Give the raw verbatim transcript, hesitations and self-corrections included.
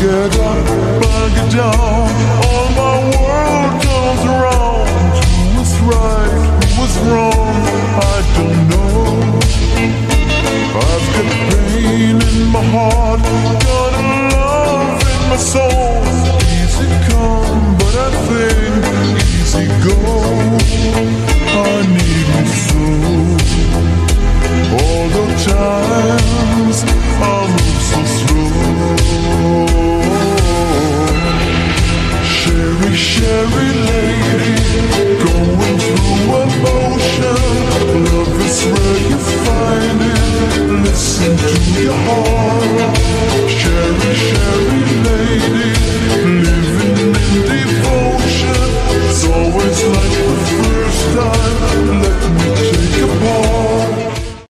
get up, I get down, all my world turns around. Who was right, who was wrong, I don't know. I've got pain in my heart, got a love in my soul. Easy come, but I think easy go. I need you so. All the times I move so slow. Sherry, Sherry lady, going through emotion. Love is where you find it. Listen to your heart.